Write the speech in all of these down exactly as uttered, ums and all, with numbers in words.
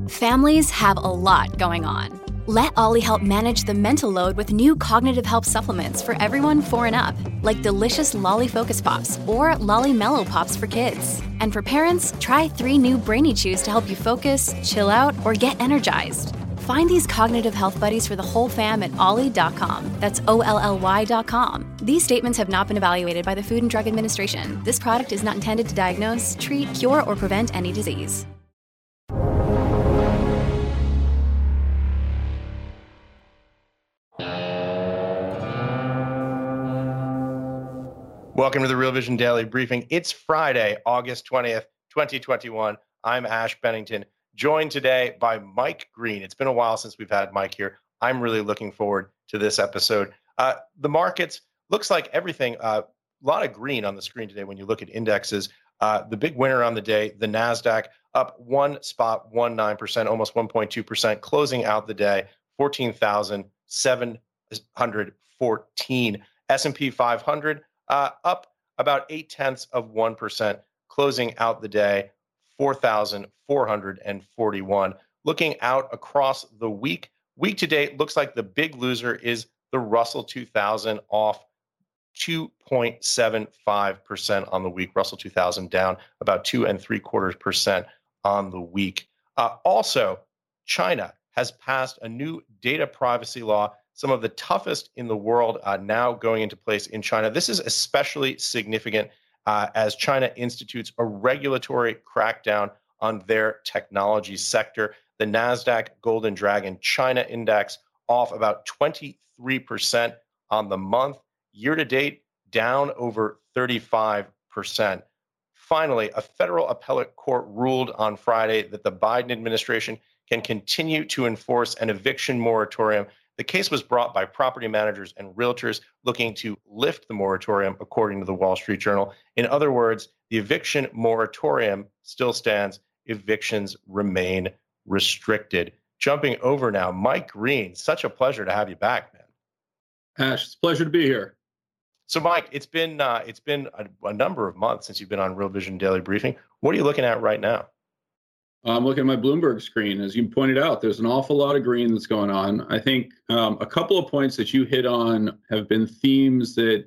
Families have a lot going on. Let Ollie help manage the mental load with new cognitive help supplements for everyone four and up, like delicious Lolly Focus Pops or Lolly Mellow Pops for kids. And for parents, try three new Brainy Chews to help you focus, chill out, or get energized. Find these cognitive health buddies for the whole fam at ollie dot com. That's O L L Y dot com. These statements have not been evaluated by the Food and Drug Administration. This product is not intended to diagnose, treat, cure, or prevent any disease. Welcome to the Real Vision Daily Briefing. It's Friday, August twentieth, twenty twenty-one. I'm Ash Bennington, joined today by Mike Green. It's been a while since we've had Mike here. I'm really looking forward to this episode. Uh, the markets, looks like everything, a uh, lot of green on the screen today when you look at indexes. Uh, the big winner on the day, the NASDAQ, up one spot, one nine percent, almost one point two percent, closing out the day, fourteen thousand seven hundred fourteen. S and P five hundred, Uh, up about eight tenths of one percent, closing out the day, four thousand four hundred forty-one. Looking out across the week, week to date, looks like the big loser is the Russell two thousand, off two point seven five percent on the week. Russell two thousand down about two and three quarters percent on the week. Uh, also, China has passed a new data privacy law, some of the toughest in the world, uh, now going into place in China. This is especially significant uh, as China institutes a regulatory crackdown on their technology sector. The NASDAQ Golden Dragon China Index off about twenty-three percent on the month. Year to date, down over thirty-five percent. Finally, a federal appellate court ruled on Friday that the Biden administration can continue to enforce an eviction moratorium. The case was brought by property managers and realtors looking to lift the moratorium, according to the Wall Street Journal. In other words, the eviction moratorium still stands. Evictions remain restricted. Jumping over now, Mike Green, such a pleasure to have you back, man. Ash, it's a pleasure to be here. So, Mike, it's been uh, it's been a, a number of months since you've been on Real Vision Daily Briefing. What are you looking at right now? I'm looking at my Bloomberg screen. As you pointed out, there's an awful lot of green that's going on. I think um, a couple of points that you hit on have been themes that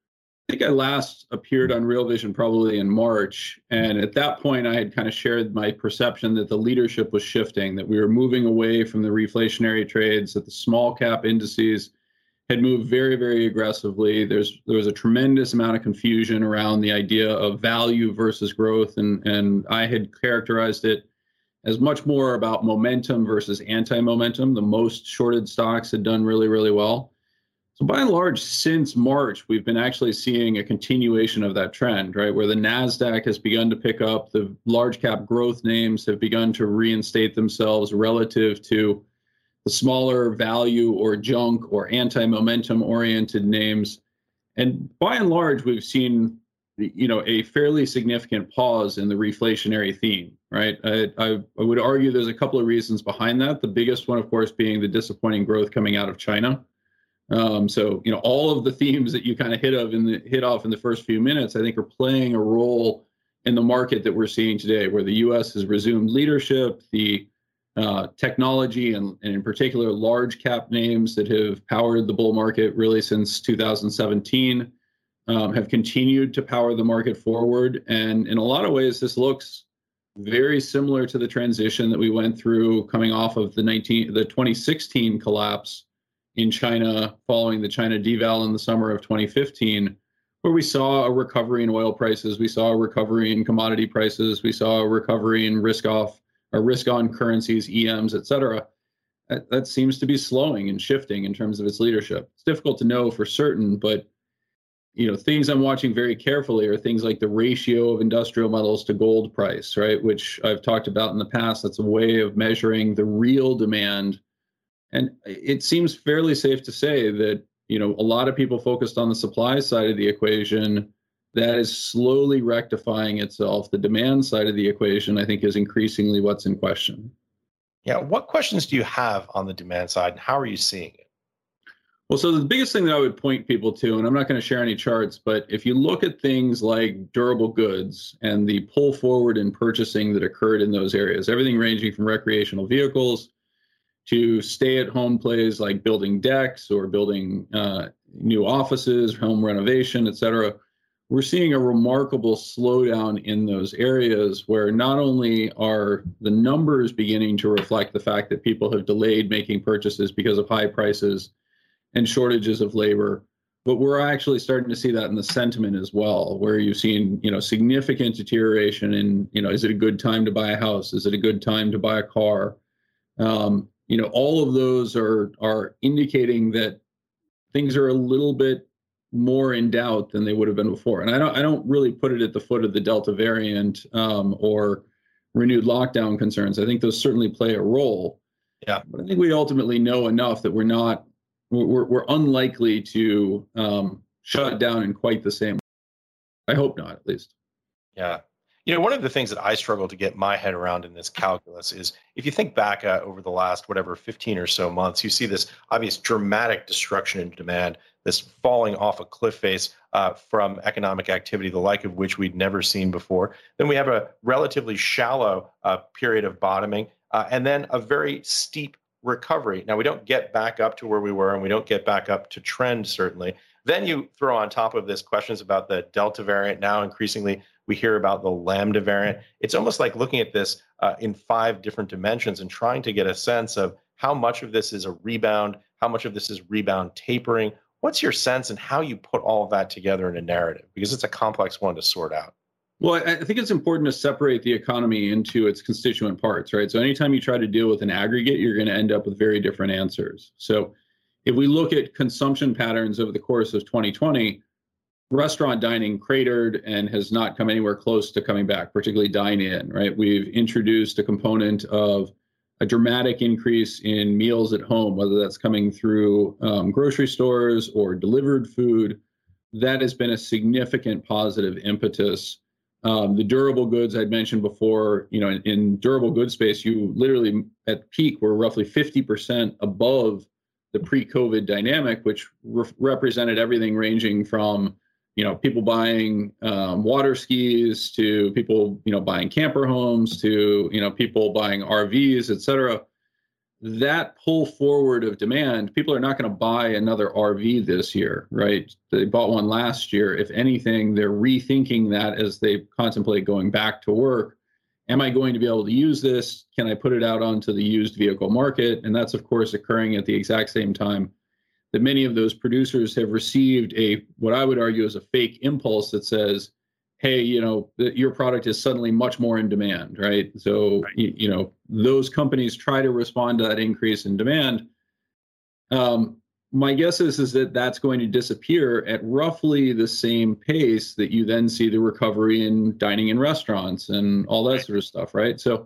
I think I last appeared on Real Vision probably in March. And at that point, I had kind of shared my perception that the leadership was shifting, that we were moving away from the reflationary trades, that the small cap indices had moved very, very aggressively. There's there was a tremendous amount of confusion around the idea of value versus growth. And, and I had characterized it as much more about momentum versus anti-momentum. The most shorted stocks had done really, really well. So by and large, since March, we've been actually seeing a continuation of that trend, right? Where the NASDAQ has begun to pick up, the large cap growth names have begun to reinstate themselves relative to the smaller value or junk or anti-momentum oriented names. And by and large, we've seen, you know, a fairly significant pause in the reflationary theme, right? I, I, I would argue there's a couple of reasons behind that. The biggest one, of course, being the disappointing growth coming out of China. Um, so, you know, all of the themes that you kind of hit of in the hit off in the first few minutes, I think, are playing a role in the market that we're seeing today, where the U S has resumed leadership, the uh, technology and, and in particular large cap names that have powered the bull market really since two thousand seventeen. Um, have continued to power the market forward. And in a lot of ways, this looks very similar to the transition that we went through coming off of the nineteen, the twenty sixteen collapse in China following the China deval in the summer of twenty fifteen, where we saw a recovery in oil prices, we saw a recovery in commodity prices, we saw a recovery in risk off or risk on currencies, E Ms, et cetera. That, that seems to be slowing and shifting in terms of its leadership. It's difficult to know for certain, but you know, things I'm watching very carefully are things like the ratio of industrial metals to gold price, right? Which I've talked about in the past. That's a way of measuring the real demand. And it seems fairly safe to say that, you know, a lot of people focused on the supply side of the equation, that is slowly rectifying itself. The demand side of the equation, I think, is increasingly what's in question. Yeah. What questions do you have on the demand side, and how are you seeing it? Well, so the biggest thing that I would point people to, and I'm not going to share any charts, but if you look at things like durable goods and the pull forward in purchasing that occurred in those areas, everything ranging from recreational vehicles to stay-at-home plays like building decks or building uh, new offices, home renovation, et cetera, we're seeing a remarkable slowdown in those areas where not only are the numbers beginning to reflect the fact that people have delayed making purchases because of high prices and shortages of labor, but we're actually starting to see that in the sentiment as well, where you've seen, you know, significant deterioration in, you know, is it a good time to buy a house? Is it a good time to buy a car? Um, you know, all of those are are indicating that things are a little bit more in doubt than they would have been before. And I don't I don't really put it at the foot of the Delta variant um, or renewed lockdown concerns. I think those certainly play a role. Yeah, but I think we ultimately know enough that we're not. We're, we're unlikely to um, shut down in quite the same way. I hope not, at least. Yeah. You know, one of the things that I struggle to get my head around in this calculus is if you think back uh, over the last, whatever, fifteen or so months, you see this obvious dramatic destruction in demand, this falling off a cliff face uh, from economic activity, the like of which we'd never seen before. Then we have a relatively shallow uh, period of bottoming, uh, and then a very steep recovery. Now, we don't get back up to where we were, and we don't get back up to trend, certainly. Then you throw on top of this questions about the Delta variant. Now, increasingly, we hear about the Lambda variant. It's almost like looking at this uh, in five different dimensions and trying to get a sense of how much of this is a rebound, how much of this is rebound tapering. What's your sense and how you put all of that together in a narrative? Because it's a complex one to sort out. Well, I think it's important to separate the economy into its constituent parts, right? So anytime you try to deal with an aggregate, you're going to end up with very different answers. So if we look at consumption patterns over the course of twenty twenty, restaurant dining cratered and has not come anywhere close to coming back, particularly dine-in, right? We've introduced a component of a dramatic increase in meals at home, whether that's coming through um, grocery stores or delivered food. That has been a significant positive impetus. Um, the durable goods I'd mentioned before, you know, in, in durable goods space, you literally at peak were roughly fifty percent above the pre-COVID dynamic, which re- represented everything ranging from, you know, people buying um, water skis to people, you know, buying camper homes to, you know, people buying R Vs, et cetera. That pull forward of demand, people are not going to buy another R V this year, right? They bought one last year. If anything, they're rethinking that as they contemplate going back to work. Am I going to be able to use this? Can I put it out onto the used vehicle market? And that's, of course, occurring at the exact same time that many of those producers have received a, what I would argue is a fake impulse that says, hey, you know, your product is suddenly much more in demand, right? So, right. You, you know, those companies try to respond to that increase in demand. Um, my guess is, is that that's going to disappear at roughly the same pace that you then see the recovery in dining in restaurants and all that sort of stuff, right? So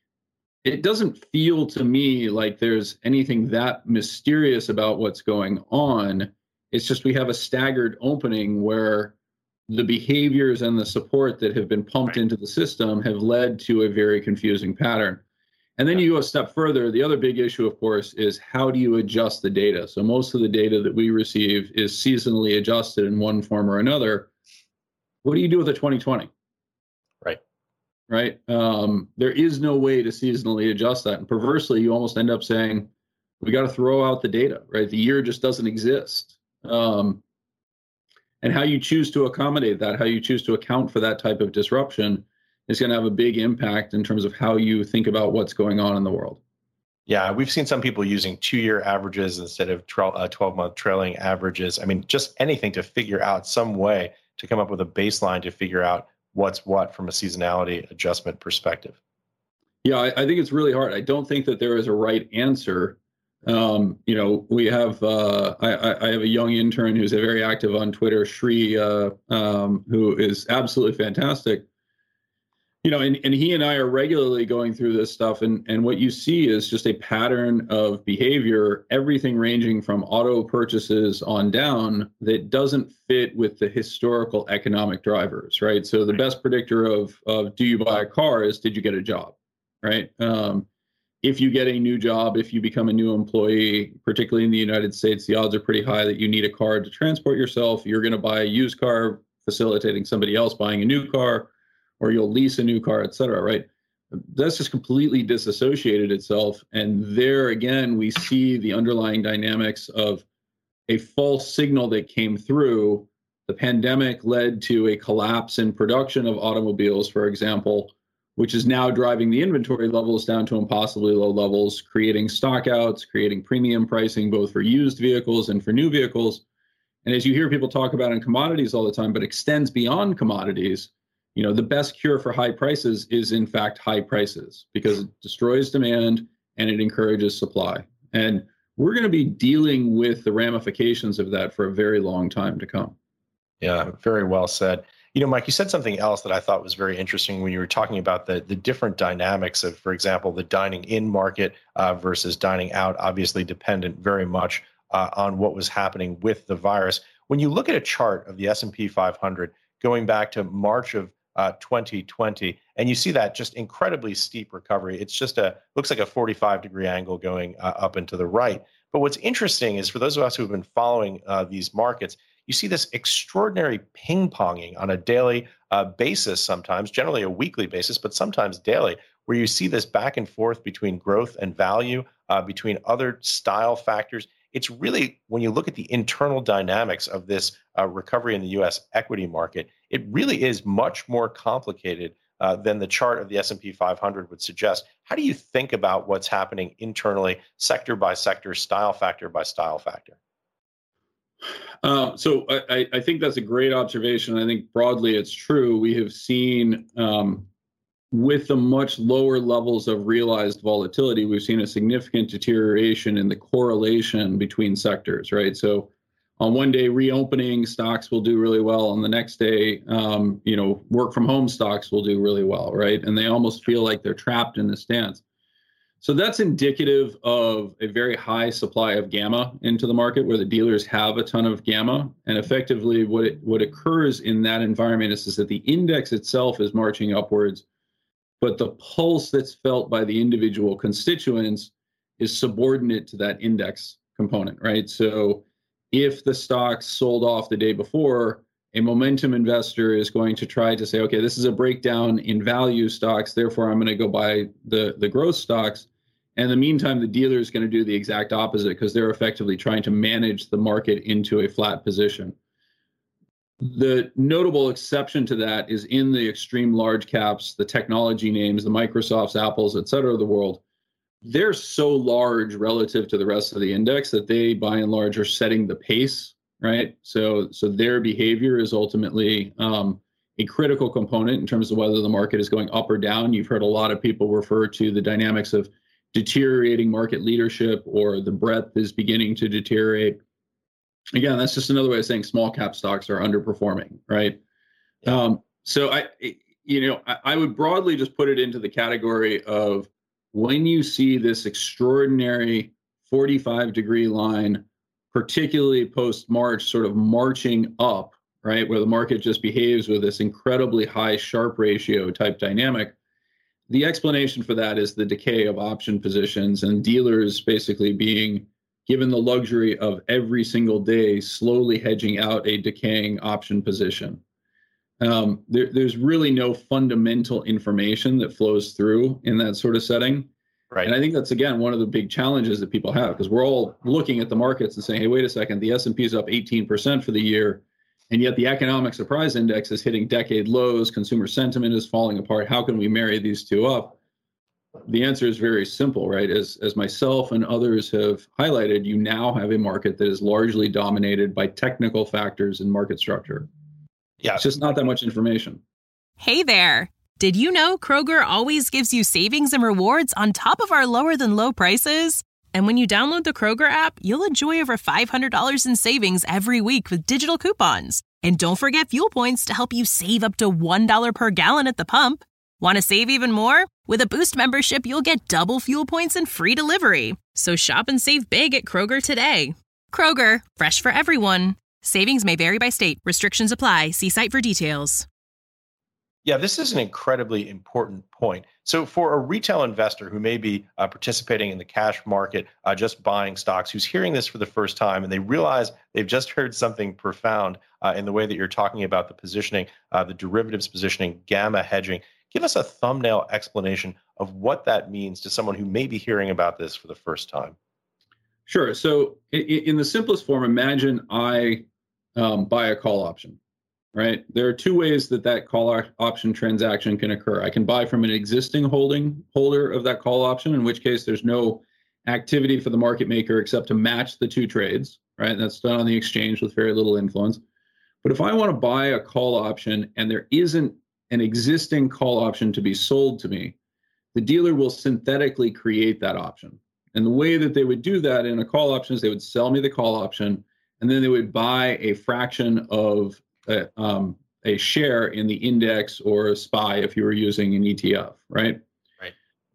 it doesn't feel to me like there's anything that mysterious about what's going on. It's just we have a staggered opening where the behaviors and the support that have been pumped into the system have led to a very confusing pattern. And then you go a step further. The other big issue, of course, is how do you adjust the data? So most of the data that we receive is seasonally adjusted in one form or another. What do you do with a twenty twenty? Right. Right. Um, there is no way to seasonally adjust that. And perversely, you almost end up saying, we got to throw out the data, right? The year just doesn't exist. Um, and how you choose to accommodate that, how you choose to account for that type of disruption is going to have a big impact in terms of how you think about what's going on in the world. Yeah, we've seen some people using two-year averages instead of twelve-month trailing averages. I mean, just anything to figure out some way to come up with a baseline to figure out what's what from a seasonality adjustment perspective. Yeah, I, I think it's really hard. I don't think that there is a right answer. Um, you know, we have, uh, I, I have a young intern who's very active on Twitter, Shri, uh, um, who is absolutely fantastic. You know, and, and he and I are regularly going through this stuff, and, and what you see is just a pattern of behavior, everything ranging from auto purchases on down that doesn't fit with the historical economic drivers, right? So the best predictor of, of do you buy a car is did you get a job, right? Um, if you get a new job, if you become a new employee, particularly in the United States, the odds are pretty high that you need a car to transport yourself. You're going to buy a used car, facilitating somebody else buying a new car, or you'll lease a new car, et cetera, right? That's just completely disassociated itself. And there again, we see the underlying dynamics of a false signal that came through. The pandemic led to a collapse in production of automobiles, for example, which is now driving the inventory levels down to impossibly low levels, creating stockouts, creating premium pricing, both for used vehicles and for new vehicles. And as you hear people talk about in commodities all the time, but extends beyond commodities, you know, the best cure for high prices is in fact high prices, because it destroys demand and it encourages supply. And we're going to be dealing with the ramifications of that for a very long time to come. Yeah, very well said. You know, Mike, you said something else that I thought was very interesting when you were talking about the, the different dynamics of, for example, the dining in market uh, versus dining out, obviously dependent very much uh, on what was happening with the virus. When you look at a chart of the S and P five hundred going back to March of uh, twenty twenty, and you see that just incredibly steep recovery, it's just a, looks like a forty-five degree angle going uh, up and to the right. But what's interesting is for those of us who have been following uh, these markets, you see this extraordinary ping-ponging on a daily uh, basis sometimes, generally a weekly basis, but sometimes daily, where you see this back and forth between growth and value, uh, between other style factors. It's really, when you look at the internal dynamics of this uh, recovery in the U S equity market, it really is much more complicated uh, than the chart of the S and P five hundred would suggest. How do you think about what's happening internally, sector by sector, style factor by style factor? Uh, so I, I think that's a great observation. I think broadly it's true. We have seen um, with the much lower levels of realized volatility, we've seen a significant deterioration in the correlation between sectors, right? So on one day, reopening stocks will do really well. On the next day, um, you know, work from home stocks will do really well, right? And they almost feel like they're trapped in this dance. So that's indicative of a very high supply of gamma into the market, where the dealers have a ton of gamma. And effectively what it, what occurs in that environment is, is that the index itself is marching upwards, but the pulse that's felt by the individual constituents is subordinate to that index component, right? So if the stocks sold off the day before, a momentum investor is going to try to say, okay, this is a breakdown in value stocks, therefore I'm going to go buy the, the growth stocks. And in the meantime, the dealer is going to do the exact opposite, because they're effectively trying to manage the market into a flat position. The notable exception to that is in the extreme large caps, the technology names, the Microsofts, Apples, et cetera, of the world. They're so large relative to the rest of the index that they, by and large, are setting the pace, right? So, so their behavior is ultimately um, a critical component in terms of whether the market is going up or down. You've heard a lot of people refer to the dynamics of deteriorating market leadership, or the breadth is beginning to deteriorate. Again, that's just another way of saying small cap stocks are underperforming, right? Yeah. Um, so I, you know, I, I would broadly just put it into the category of, when you see this extraordinary forty-five degree line, particularly post-March, sort of marching up, right, where the market just behaves with this incredibly high Sharpe ratio type dynamic, the explanation for that is the decay of option positions and dealers basically being given the luxury of every single day slowly hedging out a decaying option position. Um, there, there's really no fundamental information that flows through in that sort of setting. Right. And I think that's, again, one of the big challenges that people have, because we're all looking at the markets and saying, hey, wait a second, the S and P is up eighteen percent for the year. And yet the economic surprise index is hitting decade lows. Consumer sentiment is falling apart. How can we marry these two up? The answer is very simple, right? As, as myself and others have highlighted, you now have a market that is largely dominated by technical factors in market structure. Yeah. It's just not that much information. Hey there. Did you know Kroger always gives you savings and rewards on top of our lower than low prices? And when you download the Kroger app, you'll enjoy over five hundred dollars in savings every week with digital coupons. And don't forget fuel points to help you save up to one dollar per gallon at the pump. Want to save even more? With a Boost membership, you'll get double fuel points and free delivery. So shop and save big at Kroger today. Kroger, fresh for everyone. Savings may vary by state. Restrictions apply. See site for details. Yeah, this is an incredibly important point. So, for a retail investor who may be uh, participating in the cash market, uh, just buying stocks, who's hearing this for the first time, and they realize they've just heard something profound uh, in the way that you're talking about the positioning, uh, the derivatives positioning, gamma hedging, give us a thumbnail explanation of what that means to someone who may be hearing about this for the first time. Sure. So, in, in the simplest form, imagine I um, buy a call option. Right. There are two ways that that call option transaction can occur. I can buy from an existing holding holder of that call option, in which case there's no activity for the market maker except to match the two trades. Right. And that's done on the exchange with very little influence. But if I want to buy a call option and there isn't an existing call option to be sold to me, the dealer will synthetically create that option. And the way that they would do that in a call option is they would sell me the call option, and then they would buy a fraction of A, um, a share in the index or a S P Y if you were using an E T F, right? Right.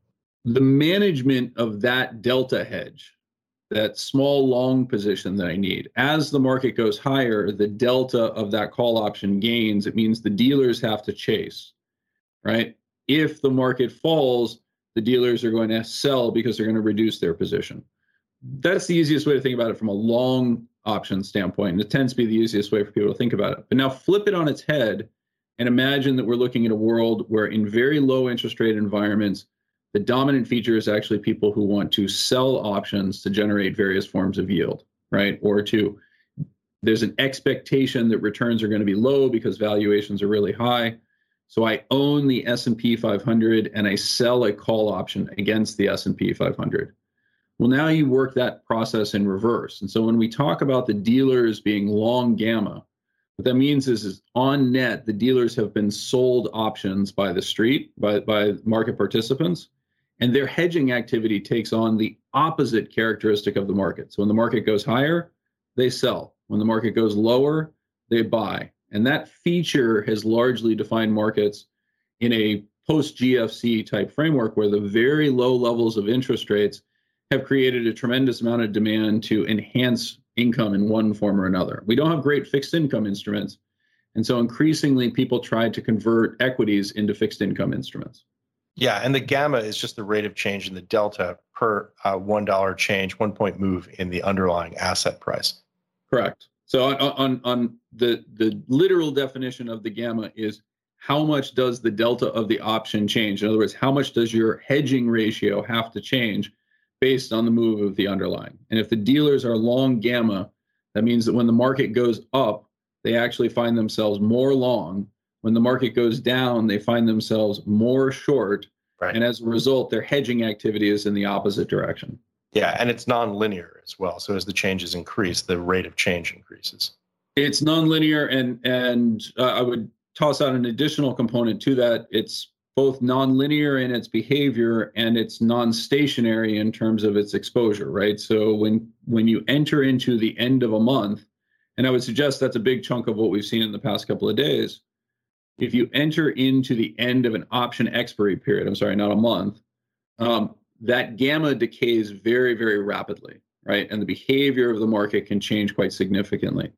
The management of that delta hedge, that small long position that I need, as the market goes higher, the delta of that call option gains. It means the dealers have to chase, right? If the market falls, the dealers are going to sell because they're going to reduce their position. That's the easiest way to think about it from a long option standpoint. And it tends to be the easiest way for people to think about it. But now flip it on its head and imagine that we're looking at a world where in very low interest rate environments, the dominant feature is actually people who want to sell options to generate various forms of yield, right? Or to, there's an expectation that returns are going to be low because valuations are really high. So I own the S and P five hundred and I sell a call option against the S and P five hundred. Well, now you work that process in reverse. And so when we talk about the dealers being long gamma, what that means is, is on net, the dealers have been sold options by the street, by, by market participants, and their hedging activity takes on the opposite characteristic of the market. So when the market goes higher, they sell. When the market goes lower, they buy. And that feature has largely defined markets in a post-G F C type framework where the very low levels of interest rates have created a tremendous amount of demand to enhance income in one form or another. We don't have great fixed income instruments. And so increasingly people try to convert equities into fixed income instruments. Yeah, and the gamma is just the rate of change in the delta per uh, one dollar change, one point move in the underlying asset price. Correct. So on, on, on the, the literal definition of the gamma is how much does the delta of the option change? In other words, how much does your hedging ratio have to change based on the move of the underlying? And if the dealers are long gamma, that means that when the market goes up, they actually find themselves more long. When the market goes down, they find themselves more short. Right. And as a result, their hedging activity is in the opposite direction. Yeah, and it's nonlinear as well. So as the changes increase, the rate of change increases. It's nonlinear, and and uh, I would toss out an additional component to that. It's both nonlinear in its behavior and it's non-stationary in terms of its exposure, right? So when when you enter into the end of a month, and I would suggest that's a big chunk of what we've seen in the past couple of days, if you enter into the end of an option expiry period, I'm sorry, not a month, um, that gamma decays very, very rapidly, right? And the behavior of the market can change quite significantly.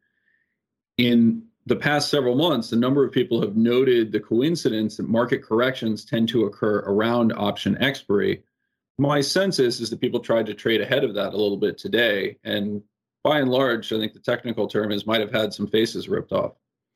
In the past several months, a number of people have noted the coincidence that market corrections tend to occur around option expiry. My sense is, is that people tried to trade ahead of that a little bit today. And by and large, I think the technical term is might have had some faces ripped off.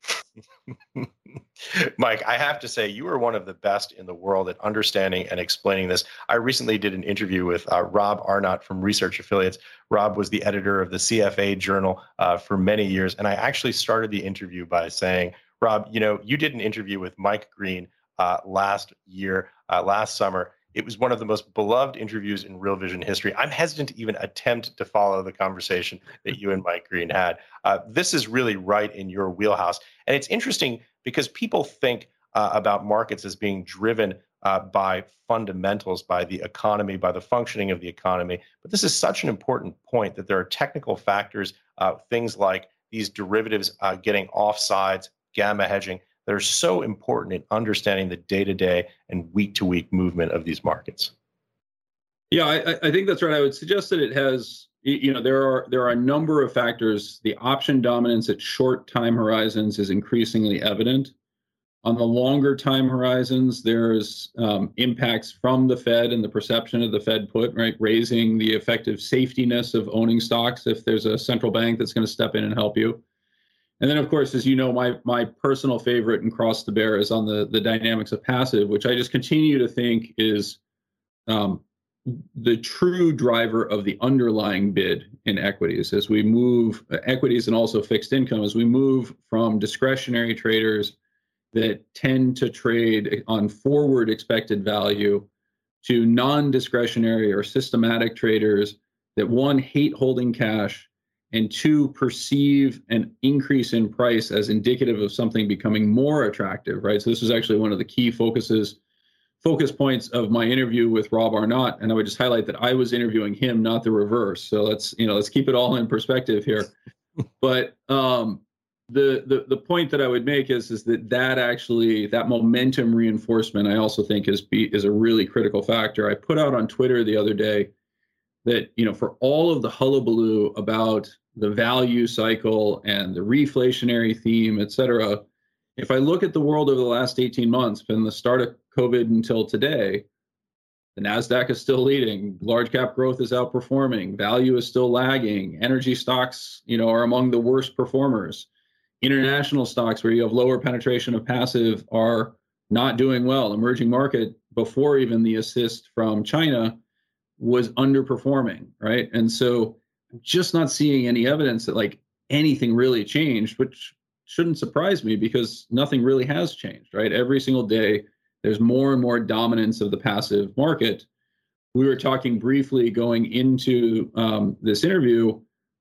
Mike, I have to say, you are one of the best in the world at understanding and explaining this. I recently did an interview with uh, Rob Arnott from Research Affiliates. Rob was the editor of the C F A Journal uh, for many years. And I actually started the interview by saying, Rob, you know, you did an interview with Mike Green uh, last year, uh, last summer. It was one of the most beloved interviews in Real Vision history. I'm hesitant to even attempt to follow the conversation that you and Mike Green had. Uh, this is really right in your wheelhouse. And it's interesting because people think uh, about markets as being driven uh, by fundamentals, by the economy, by the functioning of the economy. But this is such an important point that there are technical factors, uh, things like these derivatives uh, getting offsides, gamma hedging, that are so important in understanding the day-to-day and week-to-week movement of these markets. Yeah, I, I think that's right. I would suggest that it has, you know, there are there are a number of factors. The option dominance at short time horizons is increasingly evident. On the longer time horizons, there's um, impacts from the Fed and the perception of the Fed put, right, raising the effective safetiness of owning stocks if there's a central bank that's going to step in and help you. And then, of course, as you know, my my personal favorite and cross the bear is on the, the dynamics of passive, which I just continue to think is um, the true driver of the underlying bid in equities as we move uh, equities and also fixed income, as we move from discretionary traders that tend to trade on forward expected value to non-discretionary or systematic traders that, one, hate holding cash, and two, perceive an increase in price as indicative of something becoming more attractive, right? So this is actually one of the key focuses, focus points of my interview with Rob Arnott, and I would just highlight that I was interviewing him, not the reverse. So let's, you know, let's keep it all in perspective here. But um, the the the point that I would make is is that that actually that momentum reinforcement I also think is be, is a really critical factor. I put out on Twitter the other day that, you know, for all of the hullabaloo about the value cycle and the reflationary theme, et cetera, if I look at the world over the last eighteen months, from the start of COVID until today, the NASDAQ is still leading, large cap growth is outperforming, value is still lagging, energy stocks, you know, are among the worst performers. International stocks where you have lower penetration of passive are not doing well. Emerging market, before even the assist from China, was underperforming, right? And so I'm just not seeing any evidence that like anything really changed, which shouldn't surprise me because nothing really has changed, right? Every single day, there's more and more dominance of the passive market. We were talking briefly going into um, this interview,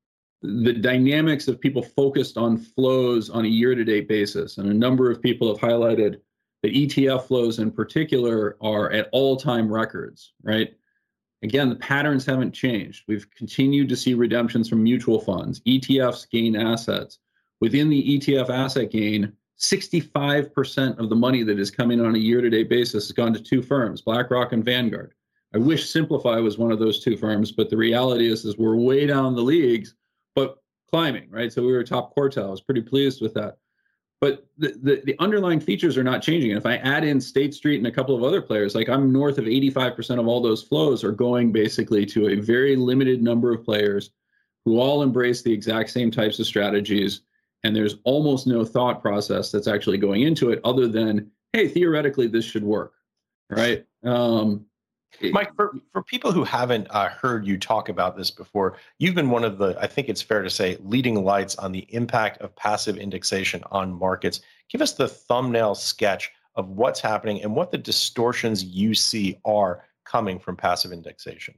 the dynamics of people focused on flows on a year-to-date basis. And a number of people have highlighted that E T F flows in particular are at all-time records, right? Again, the patterns haven't changed. We've continued to see redemptions from mutual funds. E T Fs gain assets. Within the E T F asset gain, sixty-five percent of the money that is coming on a year-to-date basis has gone to two firms, BlackRock and Vanguard. I wish Simplify was one of those two firms, but the reality is, is we're way down the leagues, but climbing, right? So we were top quartile. I was pretty pleased with that. But the, the, the underlying features are not changing. And if I add in State Street and a couple of other players, like I'm north of eighty-five percent of all those flows are going basically to a very limited number of players who all embrace the exact same types of strategies. And there's almost no thought process that's actually going into it other than, hey, theoretically, this should work, right? Um, Mike, for, for people who haven't uh, heard you talk about this before, you've been one of the, I think it's fair to say, leading lights on the impact of passive indexation on markets. Give us the thumbnail sketch of what's happening and what the distortions you see are coming from passive indexation.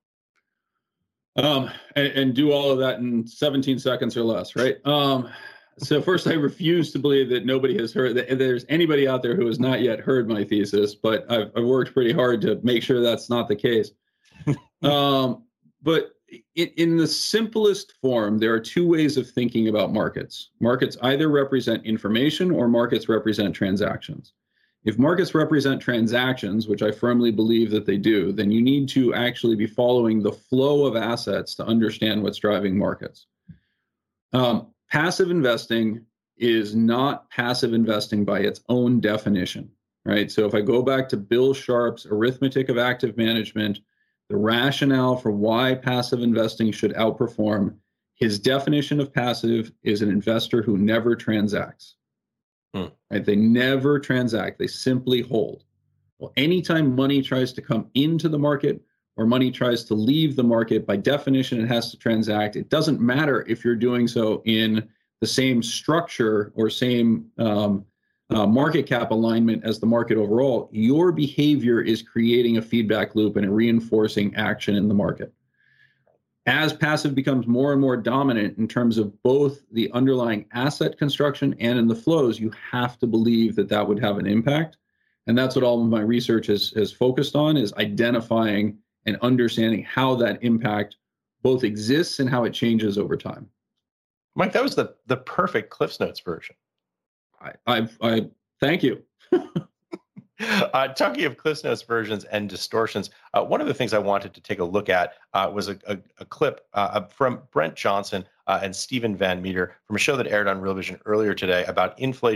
Um, and, and do all of that in seventeen seconds or less, right? Um, so first, I refuse to believe that nobody has heard, that there's anybody out there who has not yet heard my thesis, but I've, I've worked pretty hard to make sure that's not the case. um, but in, in the simplest form, there are two ways of thinking about markets. Markets either represent information or markets represent transactions. If markets represent transactions, which I firmly believe that they do, then you need to actually be following the flow of assets to understand what's driving markets. Um, passive investing is not passive investing by its own definition, right? So if I go back to Bill Sharpe's Arithmetic of Active Management, the rationale for why passive investing should outperform, his definition of passive is an investor who never transacts. Hmm. Right? They never transact. They simply hold. Well, anytime money tries to come into the market or money tries to leave the market, by definition, it has to transact. It doesn't matter if you're doing so in the same structure or same um, uh, market cap alignment as the market overall. Your behavior is creating a feedback loop and a reinforcing action in the market. As passive becomes more and more dominant in terms of both the underlying asset construction and in the flows, you have to believe that that would have an impact. And that's what all of my research has, has focused on, is identifying and understanding how that impact both exists and how it changes over time. Mike, that was the, the perfect Cliff's Notes version. I, I, I thank you. Uh, talking of Cliff's Notes versions and distortions, uh, one of the things I wanted to take a look at uh, was a, a, a clip uh, from Brent Johnson uh, and Stephen Van Meter from a show that aired on Real Vision earlier today about inflation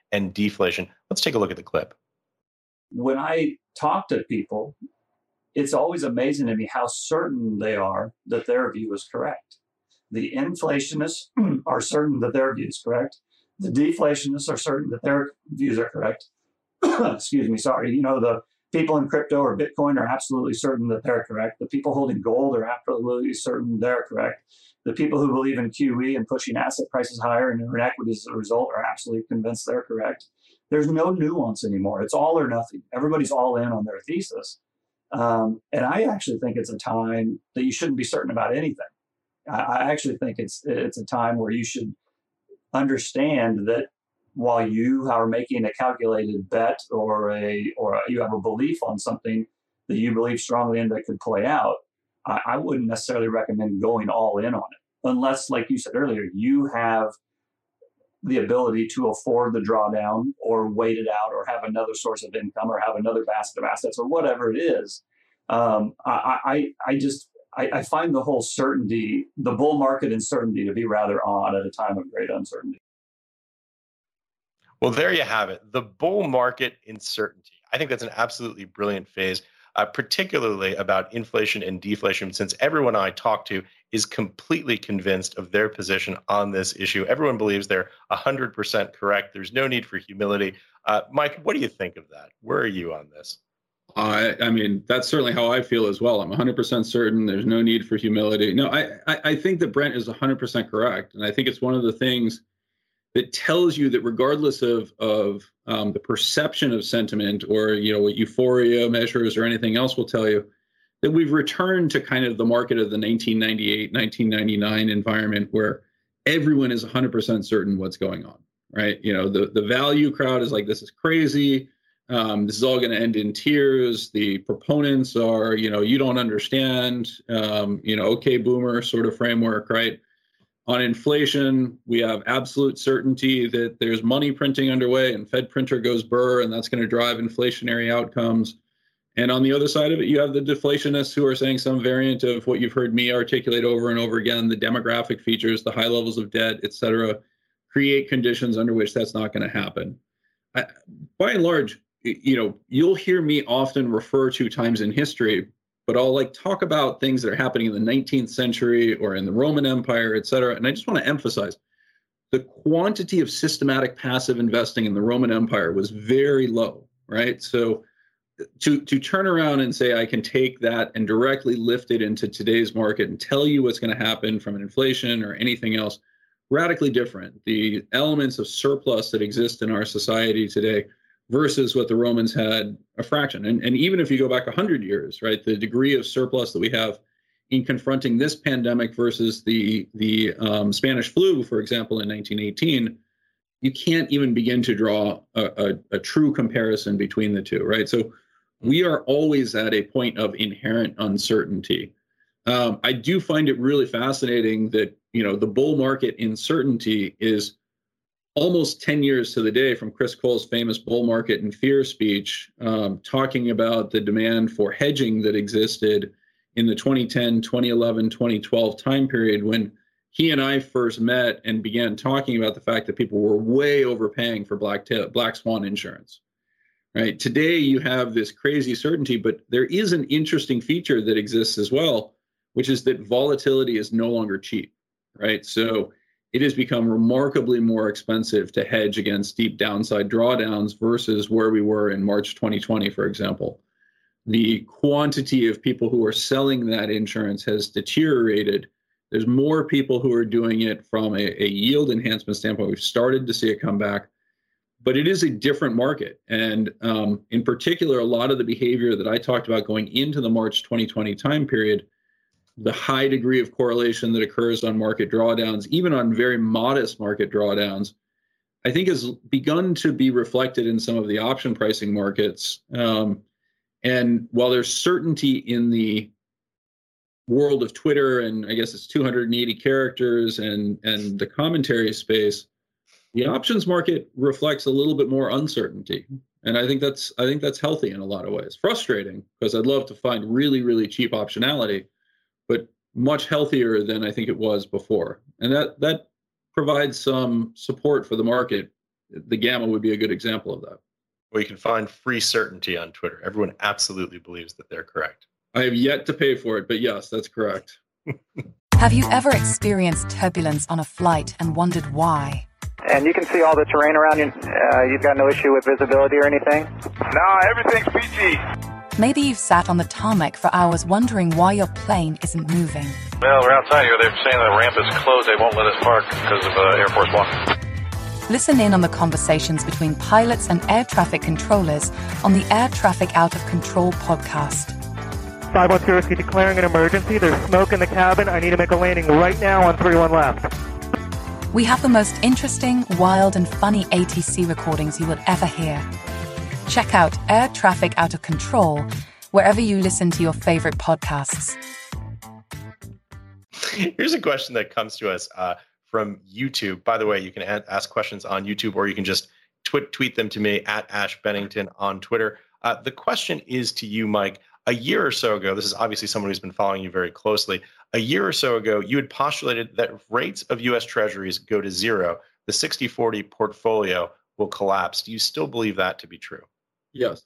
and deflation. Let's take a look at the clip. When I talk to people, it's always amazing to me how certain they are that their view is correct. The inflationists are certain that their view is correct. The deflationists are certain that their views are correct. Excuse me, sorry. You know, the people in crypto or Bitcoin are absolutely certain that they're correct. The people holding gold are absolutely certain they're correct. The people who believe in Q E and pushing asset prices higher and earn equities as a result are absolutely convinced they're correct. There's no nuance anymore. It's all or nothing. Everybody's all in on their thesis. Um, and I actually think it's a time that you shouldn't be certain about anything. I, I actually think it's it's a time where you should understand that while you are making a calculated bet or a or a, you have a belief on something that you believe strongly in that could play out, I, I wouldn't necessarily recommend going all in on it unless, like you said earlier, you have the ability to afford the drawdown or wait it out or have another source of income or have another basket of assets or whatever it is. Um, I, I, I just, I, I find the whole certainty, the bull market uncertainty to be rather odd at a time of great uncertainty. Well, there you have it. The bull market uncertainty. I think that's an absolutely brilliant phase, uh, particularly about inflation and deflation, since everyone I talk to is completely convinced of their position on this issue. Everyone believes they're one hundred percent correct. There's no need for humility. Uh, Mike, what do you think of that? Where are you on this? I, I mean, that's certainly how I feel as well. I'm one hundred percent certain there's no need for humility. No, I, I, I think that Brent is one hundred percent correct. And I think it's one of the things that tells you that regardless of, of um, the perception of sentiment or, you know, what euphoria measures or anything else will tell you, that we've returned to kind of the market of the nineteen ninety-eight, nineteen ninety-nine environment where everyone is one hundred percent certain what's going on, right? You know, the, the value crowd is like, this is crazy. Um, this is all going to end in tears. The proponents are, you know, you don't understand, um, you know, okay, boomer sort of framework, right? On inflation, we have absolute certainty that there's money printing underway and Fed printer goes burr, and that's going to drive inflationary outcomes. And on the other side of it, you have the deflationists who are saying some variant of what you've heard me articulate over and over again, the demographic features, the high levels of debt, et cetera, create conditions under which that's not going to happen. I, by and large, you know, you'll hear me often refer to times in history, but I'll like talk about things that are happening in the nineteenth century or in the Roman Empire, et cetera. And I just want to emphasize the quantity of systematic passive investing in the Roman Empire was very low, right? So to, to turn around and say, I can take that and directly lift it into today's market and tell you what's going to happen from an inflation or anything else, radically different. The elements of surplus that exist in our society today versus what the Romans had, a fraction. And, and even if you go back one hundred years, right, the degree of surplus that we have in confronting this pandemic versus the, the um, Spanish flu, for example, in nineteen eighteen, you can't even begin to draw a, a, a true comparison between the two, right? So we are always at a point of inherent uncertainty. Um, I do find it really fascinating that, you know, the bull market uncertainty is almost ten years to the day from Chris Cole's famous bull market and fear speech, um, talking about the demand for hedging that existed in the twenty ten, twenty eleven, twenty twelve time period when he and I first met and began talking about the fact that people were way overpaying for black tail, black swan insurance. Right. Today, you have this crazy certainty, but there is an interesting feature that exists as well, which is that volatility is no longer cheap. Right. So it has become remarkably more expensive to hedge against deep downside drawdowns versus where we were in March twenty twenty, for example. The quantity of people who are selling that insurance has deteriorated. There's more people who are doing it from a, a yield enhancement standpoint. We've started to see it come back, but it is a different market. And um, in particular, a lot of the behavior that I talked about going into the March twenty twenty time period, the high degree of correlation that occurs on market drawdowns, even on very modest market drawdowns, I think has begun to be reflected in some of the option pricing markets. Um, and while there's certainty in the world of Twitter, and I guess it's two hundred eighty characters and, and the commentary space, the options market reflects a little bit more uncertainty. And I think that's I think that's healthy in a lot of ways. Frustrating, because I'd love to find really, really cheap optionality, but much healthier than I think it was before. And that that provides some support for the market the Gamma would be a good example of that. Well, you can find free certainty on Twitter. Everyone absolutely believes that they're correct. I have yet to pay for it, but yes, that's correct. Have you ever experienced turbulence on a flight and wondered why? And you can see all the terrain around you. Uh, you've got no issue with visibility or anything? No, everything's peachy. Maybe you've sat on the tarmac for hours wondering why your plane isn't moving. Well, we're outside here. They're saying the ramp is closed. They won't let us park because of uh, Air Force One. Listen in on the conversations between pilots and air traffic controllers on the Air Traffic Out of Control podcast. five one two Whiskey declaring an emergency. There's smoke in the cabin. I need to make a landing right now on three one left. We have the most interesting, wild, and funny A T C recordings you will ever hear. Check out Air Traffic Out of Control wherever you listen to your favorite podcasts. Here's a question that comes to us uh, from YouTube. By the way, you can a- ask questions on YouTube, or you can just tw- tweet them to me at Ash Bennington on Twitter. Uh, the question is to you, Mike. A year or so ago, this is obviously someone who's been following you very closely. A year or so ago, you had postulated that if rates of U S Treasuries go to zero, the sixty forty portfolio will collapse. Do you still believe that to be true? Yes.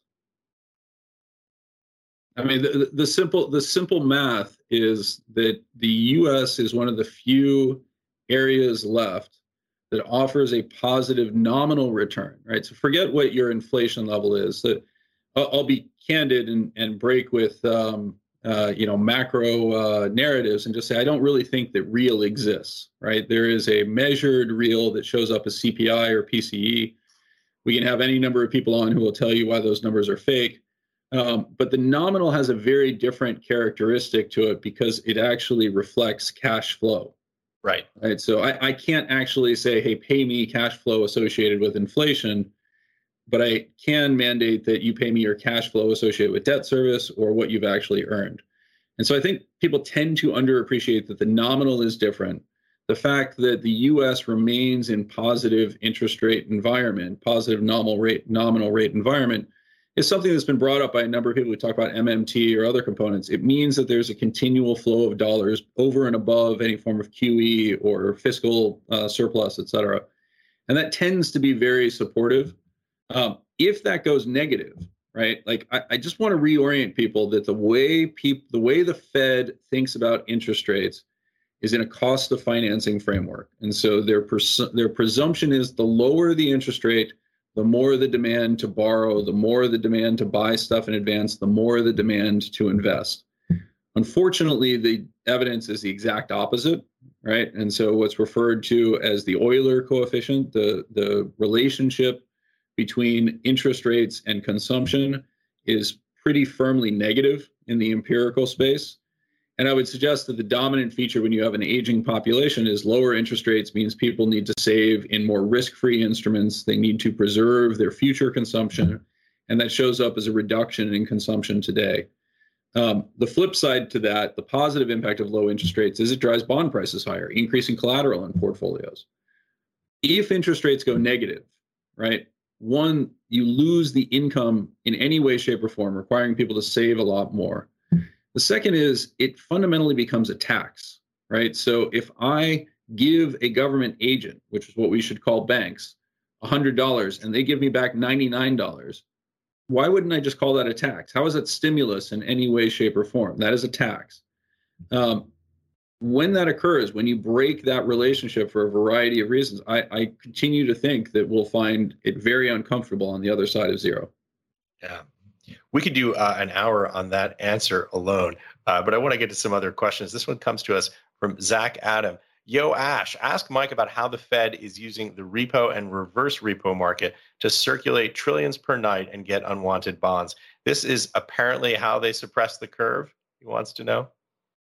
I mean, the, the simple the simple math is that the U S is one of the few areas left that offers a positive nominal return, right? So forget what your inflation level is. That I'll, I'll be candid and, and break with um, uh, you know macro uh, narratives and just say I don't really think that real exists, right? There is a measured real that shows up as C P I or P C E. We can have any number of people on who will tell you why those numbers are fake. Um, but the nominal has a very different characteristic to it because it actually reflects cash flow. Right. Right. So I, I can't actually say, hey, pay me cash flow associated with inflation, but I can mandate that you pay me your cash flow associated with debt service or what you've actually earned. And so I think people tend to underappreciate that the nominal is different. The fact that the U S remains in positive interest rate environment, positive nominal rate, nominal rate environment, is something that's been brought up by a number of people who talk about M M T or other components. It means that there's a continual flow of dollars over and above any form of Q E or fiscal uh, surplus, et cetera. And that tends to be very supportive. Um, if that goes negative, right? Like I, I just want to reorient people that the way people, the way the Fed thinks about interest rates is in a cost of financing framework. And so their pres- their presumption is the lower the interest rate, the more the demand to borrow, the more the demand to buy stuff in advance, the more the demand to invest. Unfortunately, the evidence is the exact opposite, right? And so what's referred to as the Euler coefficient, the, the relationship between interest rates and consumption is pretty firmly negative in the empirical space. And I would suggest that the dominant feature when you have an aging population is lower interest rates means people need to save in more risk-free instruments. They need to preserve their future consumption. And that shows up as a reduction in consumption today. Um, the flip side to that, the positive impact of low interest rates is it drives bond prices higher, increasing collateral in portfolios. If interest rates go negative, right, one, you lose the income in any way, shape, or form, requiring people to save a lot more. The second is it fundamentally becomes a tax, right? So if I give a government agent, which is what we should call banks, one hundred dollars and they give me back ninety-nine dollars, why wouldn't I just call that a tax? How is that stimulus in any way, shape, or form? That is a tax. Um, when that occurs, when you break that relationship for a variety of reasons, I, I continue to think that we'll find it very uncomfortable on the other side of zero. Yeah. We could do uh, an hour on that answer alone, uh, but I want to get to some other questions. This one comes to us from Zach Adam. Yo, Ash, ask Mike about how the Fed is using the repo and reverse repo market to circulate trillions per night and get unwanted bonds. This is apparently how they suppress the curve, he wants to know.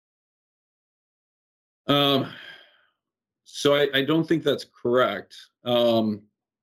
Um, so I, I don't think that's correct. Um,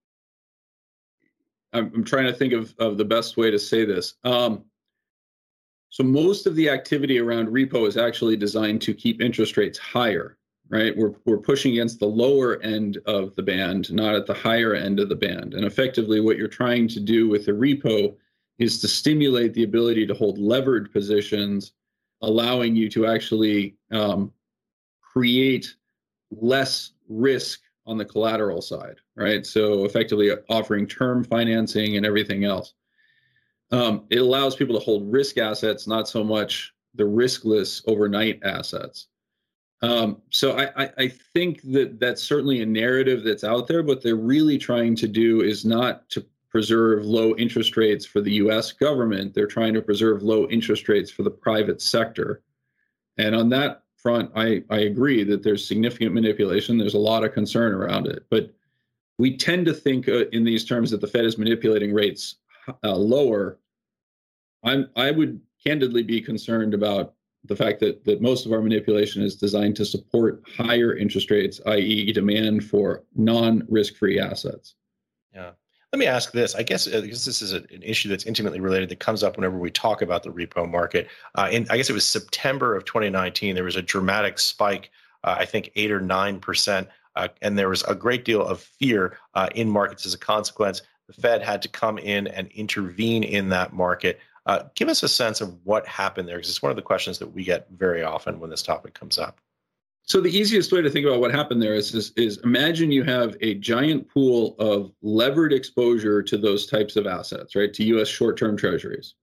I'm, I'm trying to think of, of the best way to say this. Um, so most of the activity around repo is actually designed to keep interest rates higher, right? We're, we're pushing against the lower end of the band, not at the higher end of the band. And effectively what you're trying to do with the repo is to stimulate the ability to hold levered positions, allowing you to actually um, create less risk on the collateral side, right? So effectively offering term financing and everything else. Um, it allows people to hold risk assets, not so much the riskless overnight assets. Um, so I, I, I think that that's certainly a narrative that's out there. What they're really trying to do is not to preserve low interest rates for the U S government. They're trying to preserve low interest rates for the private sector. And on that front, I, I agree that there's significant manipulation. There's a lot of concern around it. But we tend to think uh, in these terms that the Fed is manipulating rates uh, lower. I'm, I would candidly be concerned about the fact that, that most of our manipulation is designed to support higher interest rates, that is demand for non-risk-free assets. Yeah. Let me ask this. I guess uh, because this is a, an issue that's intimately related that comes up whenever we talk about the repo market. Uh, in, I guess it was September of twenty nineteen, there was a dramatic spike, uh, I think eight or nine percent, uh, and there was a great deal of fear uh, in markets as a consequence. The Fed had to come in and intervene in that market. Uh, give us a sense of what happened there, because it's one of the questions that we get very often when this topic comes up. So the easiest way to think about what happened there is, is, is imagine you have a giant pool of levered exposure to those types of assets, right, to U S short-term treasuries.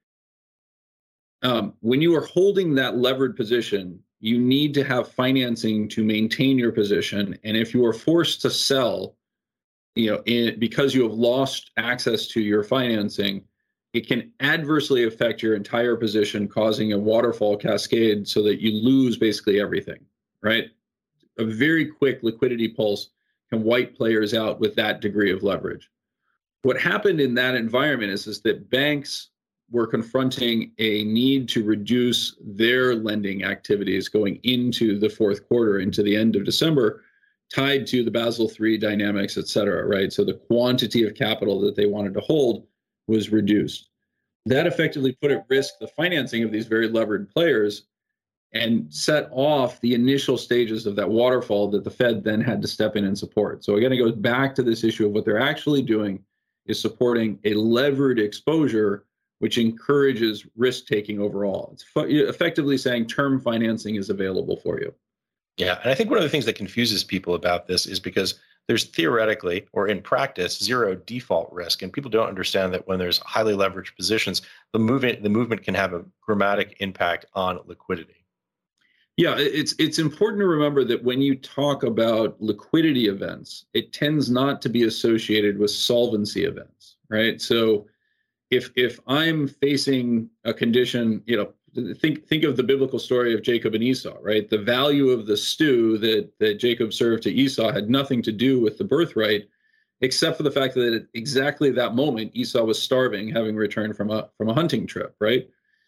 Um, when you are holding that levered position, you need to have financing to maintain your position. And if you are forced to sell, you know, in, because you have lost access to your financing, it can adversely affect your entire position, causing a waterfall cascade so that you lose basically everything, right? A very quick liquidity pulse can wipe players out with that degree of leverage. What happened in that environment is, is that banks were confronting a need to reduce their lending activities going into the fourth quarter, into the end of December, tied to the Basel three dynamics, et cetera, right? So the quantity of capital that they wanted to hold was reduced. That effectively put at risk the financing of these very levered players and set off the initial stages of that waterfall that the Fed then had to step in and support. So again, it goes back to this issue of what they're actually doing is supporting a levered exposure, which encourages risk-taking overall. It's effectively saying term financing is available for you. Yeah, and I think one of the things that confuses people about this is because there's theoretically, or in practice, zero default risk, and people don't understand that when there's highly leveraged positions, the movement the movement can have a dramatic impact on liquidity. Yeah, it's it's important to remember that when you talk about liquidity events, it tends not to be associated with solvency events, right? So if if I'm facing a condition, you know, think think of the biblical story of Jacob and Esau, right? The value of the stew that that Jacob served to Esau had nothing to do with the birthright, except for the fact that at exactly that moment Esau was starving, having returned from a from a hunting trip, right?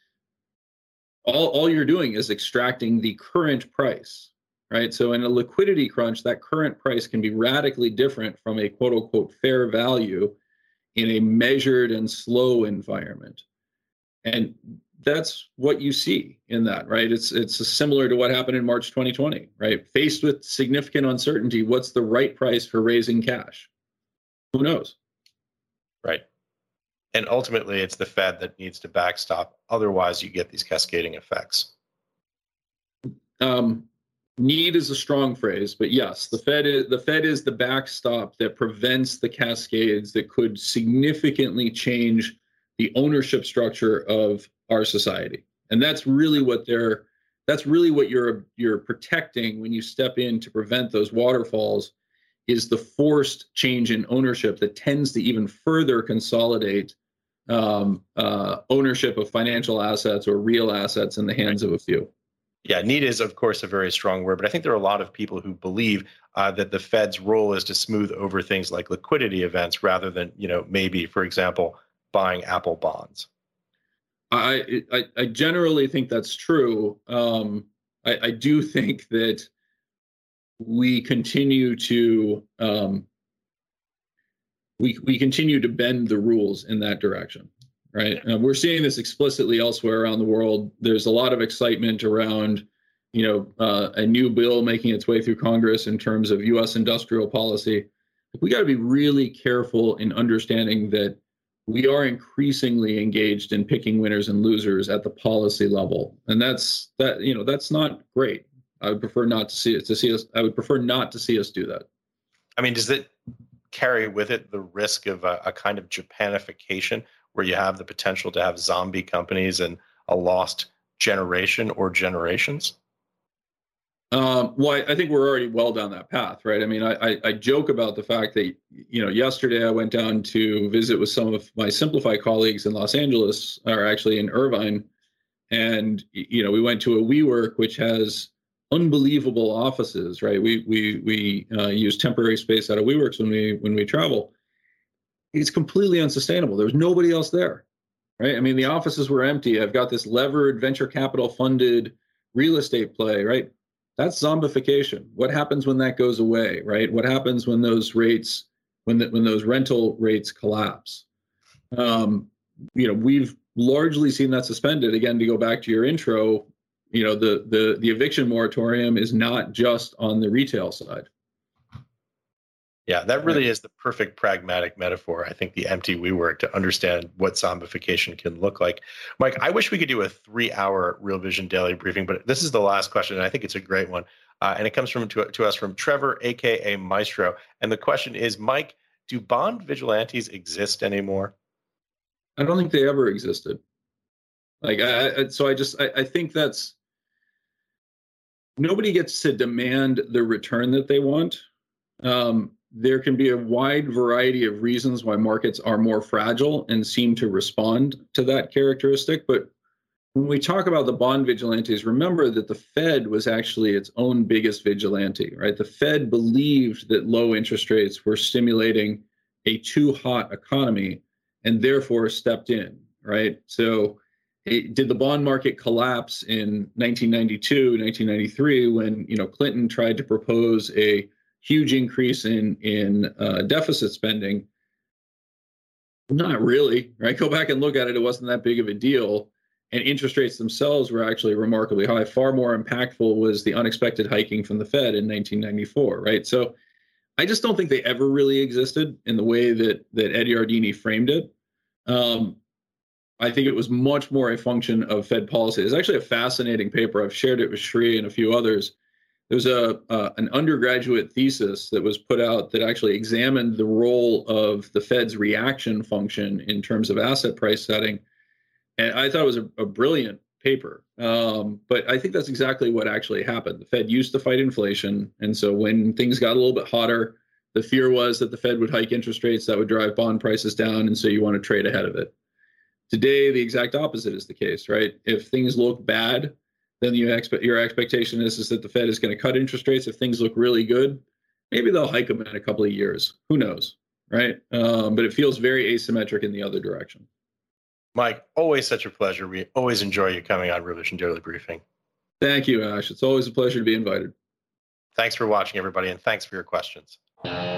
All all you're doing is extracting the current price, right? So in a liquidity crunch, that current price can be radically different from a quote unquote fair value in a measured and slow environment. And that's what you see in that, right? It's it's similar to what happened in March twenty twenty, right? Faced with significant uncertainty, what's the right price for raising cash? Who knows? Right. And ultimately, it's the Fed that needs to backstop. Otherwise, you get these cascading effects. Um, need is a strong phrase, but yes, the Fed is the Fed is the backstop that prevents the cascades that could significantly change the ownership structure of our society. And that's really what they're that's really what you're you're protecting when you step in to prevent those waterfalls, is the forced change in ownership that tends to even further consolidate um, uh, ownership of financial assets or real assets in the hands of a few. Yeah, need is, of course, a very strong word, but I think there are a lot of people who believe uh, that the Fed's role is to smooth over things like liquidity events rather than, you know, maybe, for example, buying Apple bonds. I, I, I generally think that's true. Um, I, I do think that we continue to um, we we continue to bend the rules in that direction, right? Uh, we're seeing this explicitly elsewhere around the world. There's a lot of excitement around, you know, uh, a new bill making its way through Congress in terms of U S industrial policy. We got to be really careful in understanding that we are increasingly engaged in picking winners and losers at the policy level, and that's that. You know, that's not great. I would prefer not to see it. To see us, I would prefer not to see us do that. I mean, does it carry with it the risk of a, a kind of Japanification where you have the potential to have zombie companies and a lost generation or generations? Um, well, I, I think we're already well down that path, right? I mean, I, I, I joke about the fact that, you know, yesterday I went down to visit with some of my Simplify colleagues in Los Angeles, or actually in Irvine. And, you know, we went to a WeWork, which has unbelievable offices, right? We we we uh, use temporary space out of WeWorks when we when we travel. It's completely unsustainable. There's nobody else there, right? I mean, the offices were empty. I've got this levered venture capital funded real estate play, right? That's zombification. What happens when that goes away, right? What happens when those rates, when the, when those rental rates collapse? Um, you know, we've largely seen that suspended. Again, to go back to your intro, you know, the the the eviction moratorium is not just on the retail side. Yeah, that really is the perfect pragmatic metaphor. I think the empty WeWork to understand what zombification can look like. Mike, I wish we could do a three-hour Real Vision Daily Briefing, but this is the last question, and I think it's a great one. Uh, and it comes from to, to us from Trevor, a k a. Maestro. And the question is, Mike, do bond vigilantes exist anymore? I don't think they ever existed. Like, I, I, so I just, I, I think that's, nobody gets to demand the return that they want. Um, there can be a wide variety of reasons why markets are more fragile and seem to respond to that characteristic. But when we talk about the bond vigilantes, remember that the Fed was actually its own biggest vigilante, right? The Fed believed that low interest rates were stimulating a too hot economy and therefore stepped in, right? So it, did the bond market collapse in nineteen ninety-two, nineteen ninety-three when, you know, Clinton tried to propose a huge increase in in uh, deficit spending? Not really, right? Go back and look at it. It wasn't that big of a deal. And interest rates themselves were actually remarkably high. Far more impactful was the unexpected hiking from the Fed in nineteen ninety-four, right? So I just don't think they ever really existed in the way that that Ed Yardeni framed it. Um, I think it was much more a function of Fed policy. It's actually a fascinating paper. I've shared it with Sri and a few others. There was a uh, an undergraduate thesis that was put out that actually examined the role of the Fed's reaction function in terms of asset price setting. And I thought it was a, a brilliant paper. Um, but I think that's exactly what actually happened. The Fed used to fight inflation. And so when things got a little bit hotter, the fear was that the Fed would hike interest rates that would drive bond prices down. And so you want to trade ahead of it. Today, the exact opposite is the case, right? If things look bad, then you expect your expectation is, is that the Fed is going to cut interest rates. If things look really good, maybe they'll hike them in a couple of years. Who knows, right? Um, but it feels very asymmetric in the other direction. Mike, always such a pleasure. We always enjoy you coming on Real Vision Daily Briefing. Thank you, Ash. It's always a pleasure to be invited. Thanks for watching, everybody, and thanks for your questions.